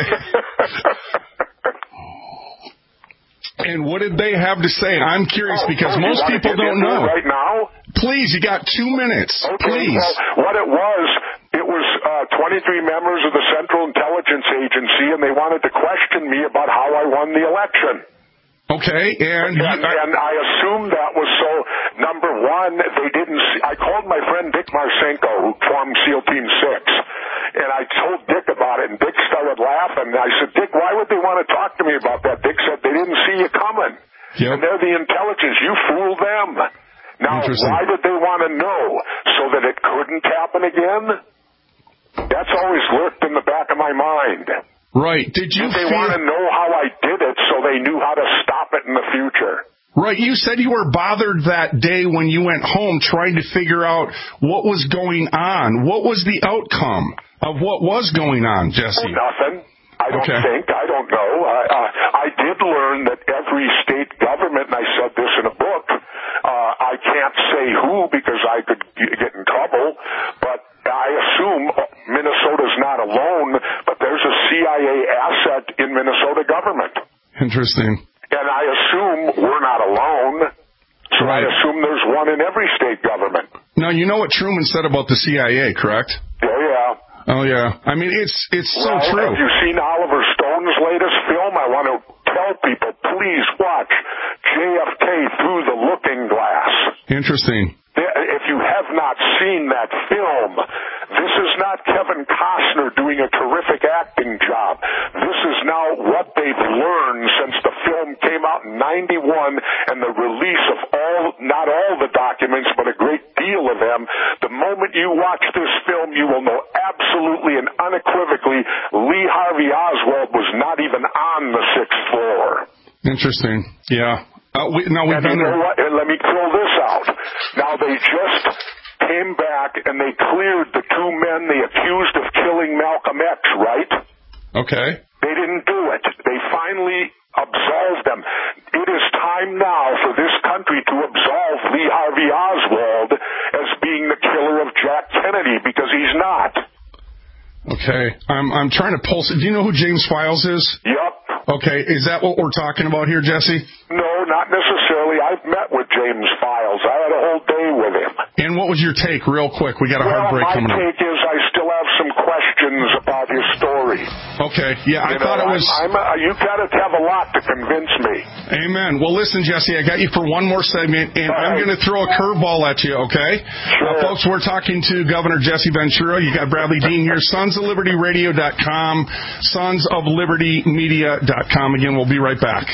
Speaker 5: And what did they have to say? I'm curious because most people don't know.
Speaker 8: Right now?
Speaker 5: Please, you got 2 minutes.
Speaker 8: Okay,
Speaker 5: please.
Speaker 8: Well, what it was 23 members of the Central Intelligence Agency, and they wanted to question me about how I won the election.
Speaker 5: Okay, and
Speaker 8: I assumed that was so. Number one, they didn't see. I called my friend Dick Marcinko, who formed SEAL Team 6, and I told Dick about it, and Dick started laughing. I said, Dick, why would they want to talk to me about that? Dick said, they didn't see you coming.
Speaker 5: Yep.
Speaker 8: And they're the intelligence. You fooled them. Now, why did they want to know? So that it couldn't happen again? That's always lurked in the back of my mind.
Speaker 5: Right. Did
Speaker 8: they want to know how I did it so they knew how to stop it in the future?
Speaker 5: Right. You said you were bothered that day when you went home trying to figure out what was going on. What was the outcome of what was going on, Jesse?
Speaker 8: Nothing. I don't think. I don't know. I did learn that every state government, and I said this in a book, I can't say who because I could get in trouble, but I assume Minnesota's not alone, but there's a CIA asset in Minnesota government.
Speaker 5: Interesting.
Speaker 8: And I assume we're not alone, so I assume there's one in every state government.
Speaker 5: Now, you know what Truman said about the CIA, correct? Oh, yeah. I mean, it's so true.
Speaker 8: Have you seen Oliver Stone's latest film? I want to tell people, please watch JFK Through the Looking Glass.
Speaker 5: Interesting.
Speaker 8: If you have not seen that film, this is not Kevin Costner doing a terrific acting job. This is now what they've learned since the film came out in 91 and the release of not all the documents, but a great deal of them. The moment you watch this film, you will know absolutely and unequivocally Lee Harvey Oswald was not even on the 6th floor.
Speaker 5: Interesting. Yeah. We've been there.
Speaker 8: And let me throw this out. Now, they just came back and they cleared the two men they accused of killing Malcolm X, right?
Speaker 5: Okay.
Speaker 8: They didn't do it. They finally absolved them. It is time now for this country to absolve Lee Harvey Oswald as being the killer of Jack Kennedy, because he's not.
Speaker 5: Okay. I'm trying to pulse it. Do you know who James Files is?
Speaker 8: Yep.
Speaker 5: Okay. Is that what we're talking about here, Jesse?
Speaker 8: No, not necessarily. I've met with James Files. I had a whole day with him.
Speaker 5: And what was your take, real quick? We got a hard break coming up.
Speaker 8: My take is I still have some questions about his story.
Speaker 5: Okay. Yeah, I thought it was...
Speaker 8: You've got to have a lot to convince me.
Speaker 5: Amen. Well, listen, Jesse, I got you for one more segment, and I'm going to throw a curveball at you, okay?
Speaker 8: Sure.
Speaker 5: Folks, we're talking to Governor Jesse Ventura. You got Bradley Dean here, sonsoflibertyradio.com, sonsoflibertymedia.com. Again, we'll be right back.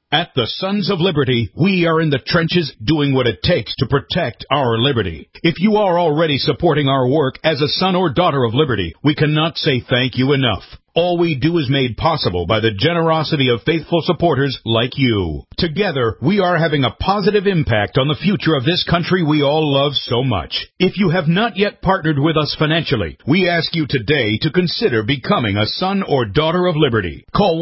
Speaker 3: At the Sons of Liberty, we are in the trenches doing what it takes to protect our liberty. If you are already supporting our work as a son or daughter of liberty, we cannot say thank you enough. All we do is made possible by the generosity of faithful supporters like you. Together, we are having a positive impact on the future of this country we all love so much. If you have not yet partnered with us financially, we ask you today to consider becoming a son or daughter of liberty. Call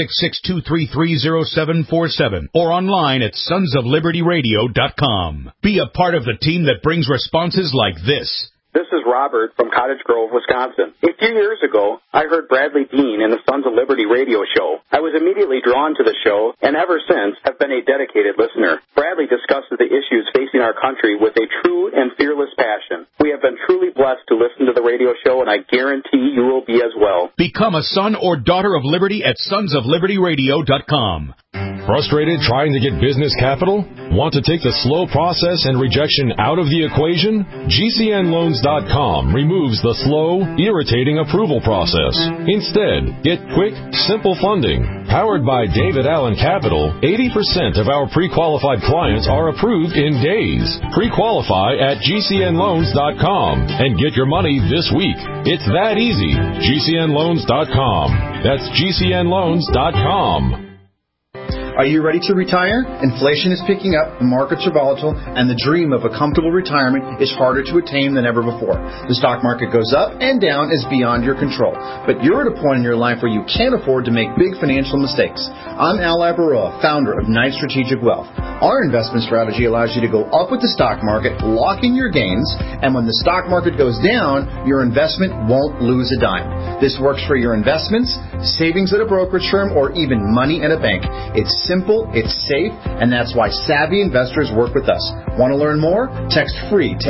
Speaker 3: 1-866-233-0747 or online at sonsoflibertyradio.com. Be a part of the team that brings responses like this.
Speaker 16: This is Robert from Cottage Grove, Wisconsin. A few years ago, I heard Bradley Dean in the Sons of Liberty radio show. I was immediately drawn to the show, and ever since have been a dedicated listener. Bradley discusses the issues facing our country with a true and fearless passion. We have been truly blessed to listen to the radio show, and I guarantee you will be as well.
Speaker 3: Become a son or daughter of liberty at sonsoflibertyradio.com.
Speaker 17: Frustrated trying to get business capital? Want to take the slow process and rejection out of the equation? GCNloans.com removes the slow, irritating approval process. Instead, get quick, simple funding. Powered by David Allen Capital, 80% of our pre-qualified clients are approved in days. Pre-qualify at GCNloans.com and get your money this week. It's that easy. GCNloans.com. That's GCNloans.com.
Speaker 18: Are you ready to retire? Inflation is picking up, the markets are volatile, and the dream of a comfortable retirement is harder to attain than ever before. The stock market goes up and down is beyond your control. But you're at a point in your life where you can't afford to make big financial mistakes. I'm Al Abaroa, founder of Knight Strategic Wealth. Our investment strategy allows you to go up with the stock market, lock in your gains, and when the stock market goes down, your investment won't lose a dime. This works for your investments, savings at a brokerage firm, or even money in a bank. It's simple, it's safe, and that's why savvy investors work with us. Want to learn more? Text free to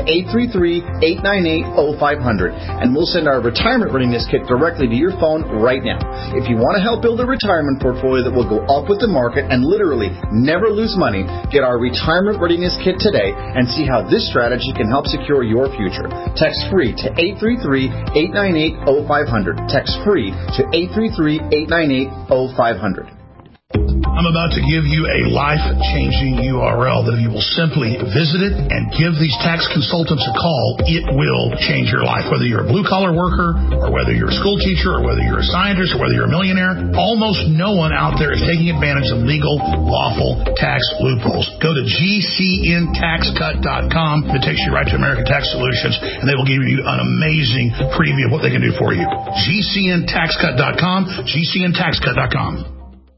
Speaker 18: 833-898-0500, and we'll send our retirement readiness kit directly to your phone right now. If you want to help build a retirement portfolio that will go up with the market and literally never lose money, get our retirement readiness kit today and see how this strategy can help secure your future. Text free to 833-898-0500. Text free to 833-898-0500.
Speaker 19: I'm about to give you a life-changing URL that if you will simply visit it and give these tax consultants a call, it will change your life. Whether you're a blue-collar worker or whether you're a school teacher or whether you're a scientist or whether you're a millionaire, almost no one out there is taking advantage of legal, lawful tax loopholes. Go to GCNTaxCut.com. It takes you right to American Tax Solutions, and they will give you an amazing preview of what they can do for you. GCNTaxCut.com, GCNTaxCut.com.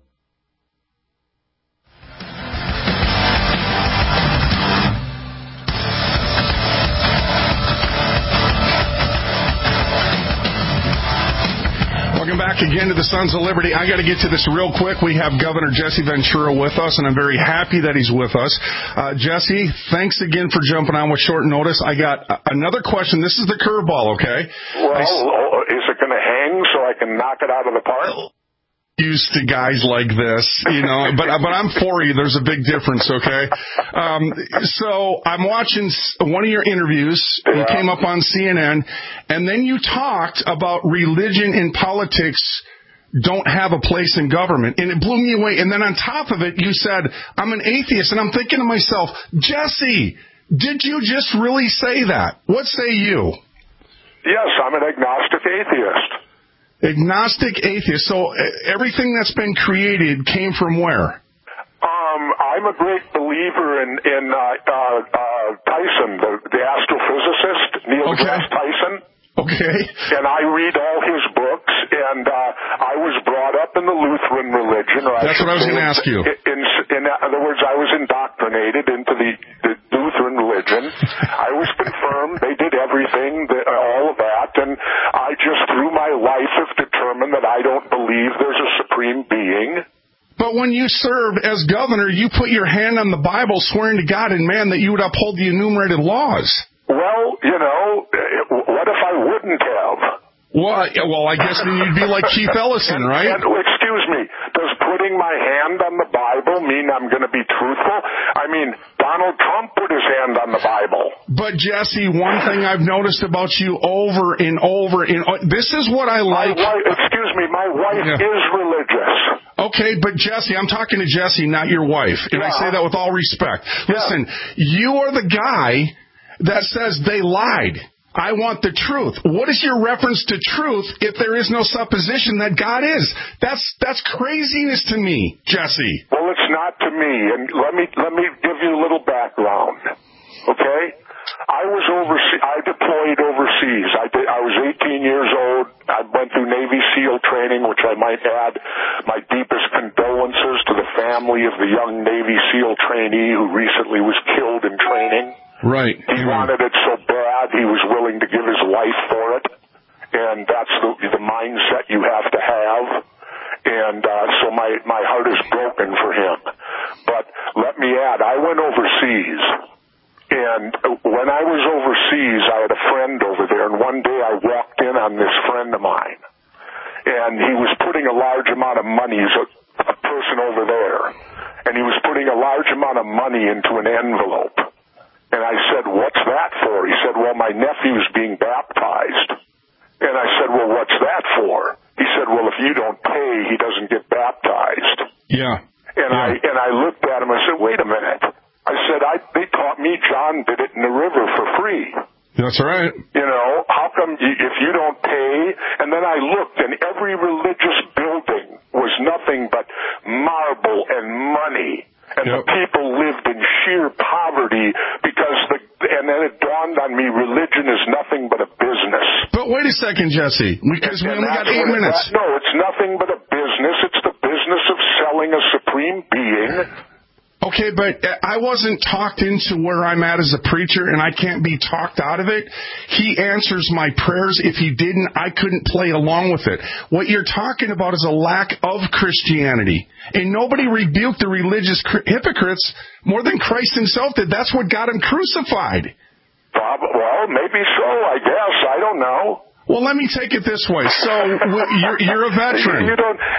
Speaker 5: Back again to the Sons of Liberty. I got to get to this real quick. We have Governor Jesse Ventura with us, and I'm very happy that he's with us. Jesse, thanks again for jumping on with short notice. I got another question. This is the curveball, okay?
Speaker 8: Well, is it going to hang so I can knock it out of the park?
Speaker 5: Used to guys like this, you know, but I'm for you. There's a big difference, okay? So I'm watching one of your interviews. You came up on CNN, and then you talked about religion and politics don't have a place in government, and it blew me away. And then on top of it, you said, I'm an atheist, and I'm thinking to myself, Jesse, did you just really say that? What say you?
Speaker 8: Yes, I'm an agnostic atheist.
Speaker 5: Agnostic atheist. So everything that's been created came from where?
Speaker 8: I'm a great believer in Tyson, the astrophysicist, Neil deGrasse Tyson.
Speaker 5: Okay.
Speaker 8: And I read all his books, and I was brought up in the Lutheran religion.
Speaker 5: That's what I was going to ask you.
Speaker 8: In other words, I was indoctrinated into the Lutheran religion. I was confirmed. They did everything, all of that, and I just, through my life, have determined that I don't believe there's a supreme being.
Speaker 5: But when you served as governor, you put your hand on the Bible, swearing to God and man that you would uphold the enumerated laws.
Speaker 8: Well, you know, what if I wouldn't have?
Speaker 5: Well, I guess then you'd be like Keith Ellison, right?
Speaker 8: And, excuse me, does putting my hand on the Bible Bible mean I'm going to be truthful? I mean, Donald Trump put his hand on the Bible.
Speaker 5: But, Jesse, one thing I've noticed about you over and over, this is what I like.
Speaker 8: My wife is religious.
Speaker 5: Okay, but Jesse, I'm talking to Jesse, not your wife. And I say that with all respect. Listen, you are the guy that says they lied. I want the truth. What is your reference to truth if there is no supposition that God is? That's craziness to me, Jesse.
Speaker 8: Well, it's not to me. And let me give you a little background. Okay? I deployed overseas. I was 18 years old. I went through Navy SEAL training, which I might add my deepest condolences to the family of the young Navy SEAL trainee who recently was killed in training.
Speaker 5: Right.
Speaker 8: He wanted it so bad he was willing to give his life for it. And that's the mindset you have to have. And so my heart is broken for him. But let me add, I went overseas. And when I was overseas, I had a friend over there, and one day I walked in on this friend of mine, and he was putting a large amount of money, he's a person over there, and he was putting a large amount of money into an envelope. And I said, "What's that for?" He said, "Well, my nephew's being baptized." And I said, "Well, what's that for?" He said, "Well, if you don't pay, he doesn't get baptized."
Speaker 5: Yeah.
Speaker 8: And I looked at him, I said, "Wait a minute." I said, they taught me John did it in the river for free.
Speaker 5: That's right.
Speaker 8: You know, how come if you don't pay? And then I looked, and every religious building was nothing but marble and money. And the people lived in sheer poverty and then it dawned on me, religion is nothing but a business.
Speaker 5: But wait a second, Jesse, because we only got 8 minutes.
Speaker 8: No, it's nothing but a business. It's the business of selling a supreme being.
Speaker 5: Okay, but I wasn't talked into where I'm at as a preacher, and I can't be talked out of it. He answers my prayers. If he didn't, I couldn't play along with it. What you're talking about is a lack of Christianity. And nobody rebuked the religious hypocrites more than Christ himself did. That's what got him crucified.
Speaker 8: Well, maybe so, I guess. I don't know.
Speaker 5: Well, let me take it this way. So you're a veteran.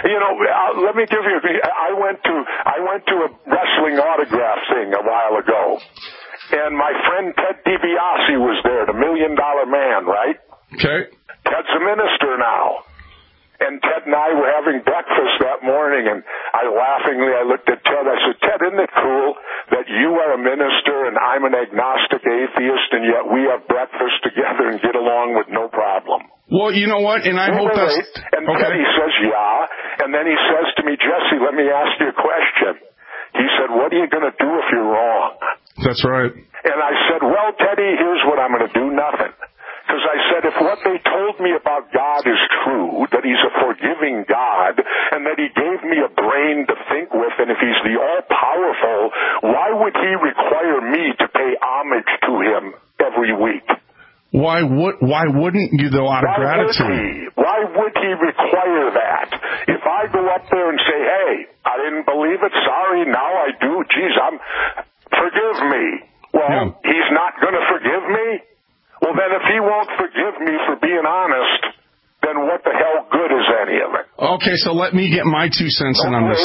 Speaker 8: Let me give you. I went to a wrestling autograph thing a while ago, and my friend Ted DiBiase was there, the $1 Million Man, right?
Speaker 5: Okay.
Speaker 8: Ted's a minister now. And Ted and I were having breakfast that morning, and I looked at Ted. I said, "Ted, isn't it cool that you are a minister and I'm an agnostic atheist, and yet we have breakfast together and get along with no problem?"
Speaker 5: Well, you know what? And I hope that's...
Speaker 8: And Ted, he says, "Yeah." And then he says to me, "Jesse, let me ask you a question." He said, "What are you going to do if you're wrong?"
Speaker 5: That's right.
Speaker 8: And I said, "Well, Teddy, here's what I'm going to do. Nothing." Because I said, if what they told me about God is true, that he's a forgiving God, and that he gave me a brain to think with, and if he's the all-powerful, why would he require me to pay homage to him every week?
Speaker 5: Why wouldn't you, though, out of gratitude?
Speaker 8: Why would he require that? If I go up there and say, "Hey, I didn't believe it, sorry, now I do, forgive me." Well, he's not going to forgive me? Well, then if he won't forgive me for being honest, then what the hell good is any of it?
Speaker 5: Okay, so let me get my 2 cents in on this.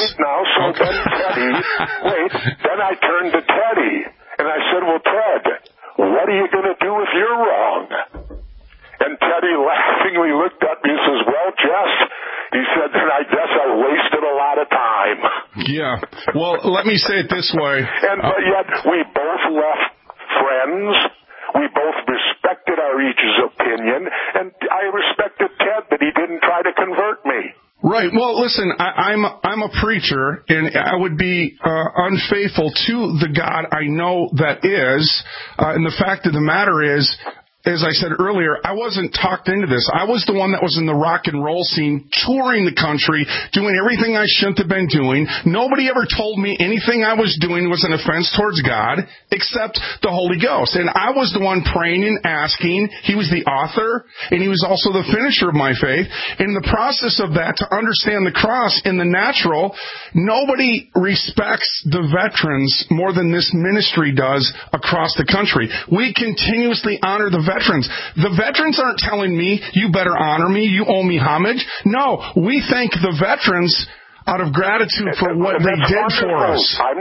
Speaker 8: Then I turned to Teddy, and I said, "Well, Ted, what are you going to do if you're wrong?" And Teddy laughingly looked at me and says, "Well, Jess," he said, "then I guess I wasted a lot of time."
Speaker 5: Yeah. Well, let me say it this way.
Speaker 8: But yet we both left friends. We both respected our each's opinion, and I respected Ted that he didn't try to convert me.
Speaker 5: Right. Well, listen, I'm a preacher, and I would be unfaithful to the God I know that is. And the fact of the matter is, as I said earlier, I wasn't talked into this. I was the one that was in the rock and roll scene, touring the country, doing everything I shouldn't have been doing. Nobody ever told me anything I was doing was an offense towards God, except the Holy Ghost. And I was the one praying and asking. He was the author, and he was also the finisher of my faith. In the process of that, to understand the cross in the natural, nobody respects the veterans more than this ministry does across the country. We continuously honor the veterans. The veterans aren't telling me, "You better honor me, you owe me homage." No, we thank the veterans out of gratitude for what they did for us.
Speaker 8: I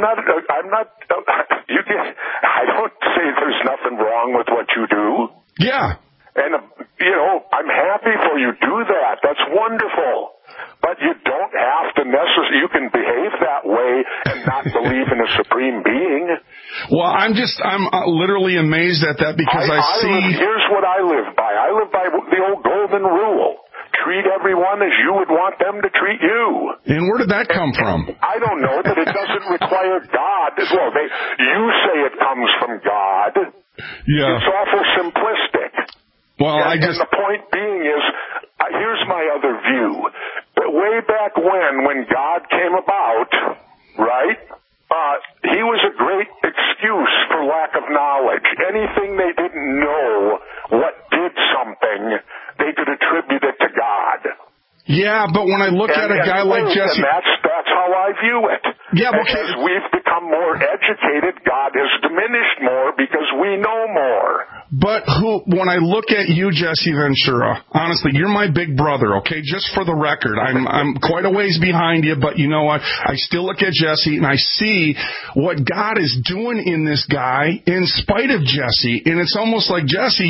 Speaker 8: don't say there's nothing wrong with what you do.
Speaker 5: Yeah.
Speaker 8: And, I'm happy for you. Do that. That's wonderful. But you don't have to necessarily, you can behave that way and not believe in a supreme being.
Speaker 5: Well, I'm literally amazed at that because
Speaker 8: here's what I live by. I live by the old golden rule. Treat everyone as you would want them to treat you.
Speaker 5: And where did that come from?
Speaker 8: I don't know, but it doesn't require God. Well, you say it comes from God.
Speaker 5: Yeah.
Speaker 8: It's awful simplistic.
Speaker 5: Well,
Speaker 8: and the point being is, here's my other view. But way back when God came about, right, he was a great excuse for lack of knowledge. Anything they didn't know what did something, they could attribute it to God.
Speaker 5: Yeah, but when I look at a guy like Jesse...
Speaker 8: And that's how I view it.
Speaker 5: Yeah, but
Speaker 8: as we've become more educated, God has diminished more because we know more.
Speaker 5: But when I look at you, Jesse Ventura, honestly, you're my big brother, okay? Just for the record, I'm quite a ways behind you, but you know what? I still look at Jesse and I see what God is doing in this guy in spite of Jesse, and it's almost like Jesse,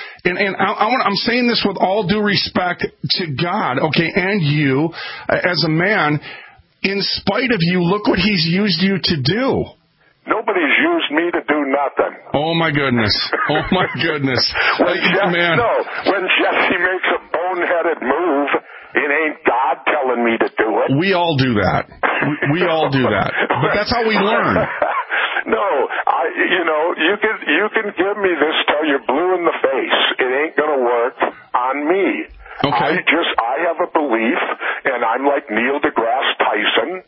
Speaker 5: I'm saying this with all due respect to God, okay, and you as a man. In spite of you, look what he's used you to do.
Speaker 8: Nobody's used me to do nothing.
Speaker 5: Oh, my goodness. Oh, my goodness.
Speaker 8: When Jesse makes a boneheaded move, it ain't God telling me to do it.
Speaker 5: We all do that. We all do that. But that's how we learn.
Speaker 8: No, you can give me this till you're blue in the face. It ain't going to work on me.
Speaker 5: Okay.
Speaker 8: I have a belief, and I'm like Neil deGrasse Tyson.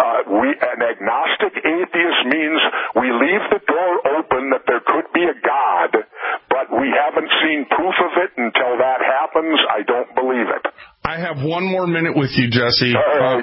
Speaker 8: An agnostic atheist means we leave the door open that there could be a God, but we haven't seen proof of it until that happens. I don't believe it.
Speaker 5: I have one more minute with you, Jesse.
Speaker 8: All right.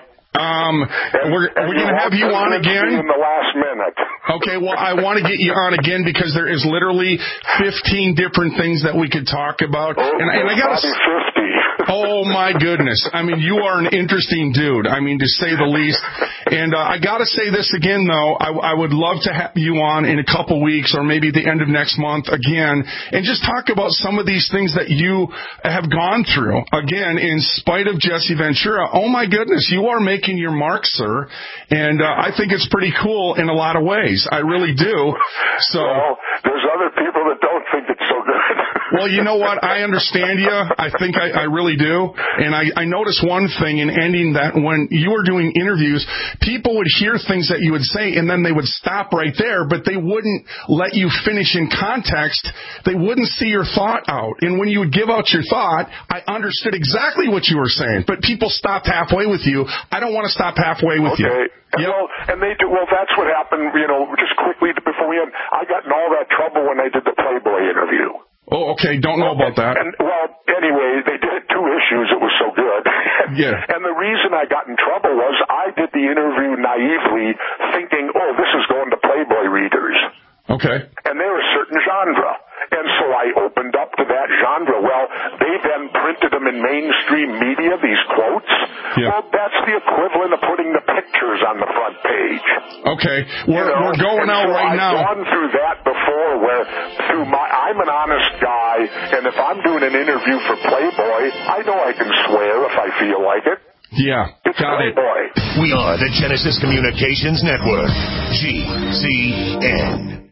Speaker 5: We're going to have you on again
Speaker 8: in the last minute.
Speaker 5: Okay, well, I want to get you on again because there is literally 15 different things that we could talk about. And I got
Speaker 8: 50.
Speaker 5: Oh, my goodness. I mean, you are an interesting dude, to say the least. And I got to say this again, though. I would love to have you on in a couple weeks or maybe the end of next month again and just talk about some of these things that you have gone through. Again, in spite of Jesse Ventura, oh, my goodness, you are making your mark, sir. And I think it's pretty cool in a lot of ways. I really do. So,
Speaker 8: well, there's other people that don't think it's so good.
Speaker 5: Well, you know what? I understand you. I think I really do. And I noticed one thing in ending that when you were doing interviews, people would hear things that you would say and then they would stop right there, but they wouldn't let you finish in context. They wouldn't see your thought out. And when you would give out your thought, I understood exactly what you were saying, but people stopped halfway with you. I don't want to stop halfway with you.
Speaker 8: Yep. And they do. Well, that's what happened, just quickly before we end. I got in all that trouble when I did the Playboy interview.
Speaker 5: Oh, okay. Don't know about that.
Speaker 8: Anyway, they did 2 issues. It was so good.
Speaker 5: Yeah.
Speaker 8: And the reason I got in trouble was I did the interview naively thinking, this is going to Playboy readers.
Speaker 5: Okay.
Speaker 8: And they're a certain genre. And so I opened up to that genre. Well, they then printed them in mainstream media, these quotes.
Speaker 5: Yeah.
Speaker 8: Well, that's the equivalent of putting the pictures on the front page.
Speaker 5: Okay. We're going out right now.
Speaker 8: I've gone through that before where I'm an honest guy, and if I'm doing an interview for Playboy, I know I can swear if I feel like it.
Speaker 5: Yeah,
Speaker 8: it's
Speaker 5: got
Speaker 8: Playboy.
Speaker 9: It. We are the Genesis Communications Network, GCN.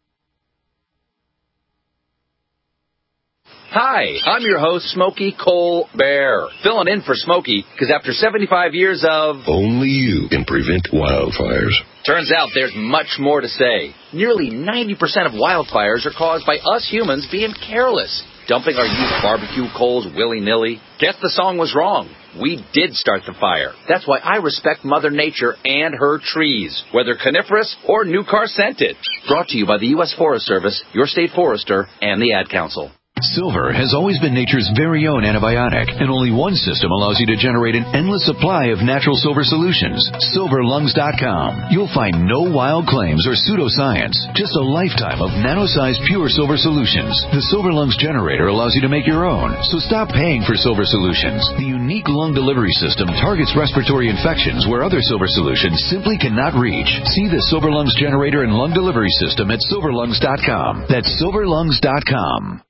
Speaker 20: Hi, I'm your host, Smokey Colbert, filling in for Smokey, because after 75 years of...
Speaker 9: Only you can prevent wildfires.
Speaker 20: Turns out there's much more to say. Nearly 90% of wildfires are caused by us humans being careless, dumping our used barbecue coals willy-nilly. Guess the song was wrong. We did start the fire. That's why I respect Mother Nature and her trees, whether coniferous or new car scented. Brought to you by the U.S. Forest Service, your state forester, and the Ad Council.
Speaker 21: Silver has always been nature's very own antibiotic, and only one system allows you to generate an endless supply of natural silver solutions. SilverLungs.com. You'll find no wild claims or pseudoscience, just a lifetime of nano-sized pure silver solutions. The Silver Lungs generator allows you to make your own, so stop paying for silver solutions. The unique lung delivery system targets respiratory infections where other silver solutions simply cannot reach. See the Silver Lungs generator and lung delivery system at SilverLungs.com. That's SilverLungs.com.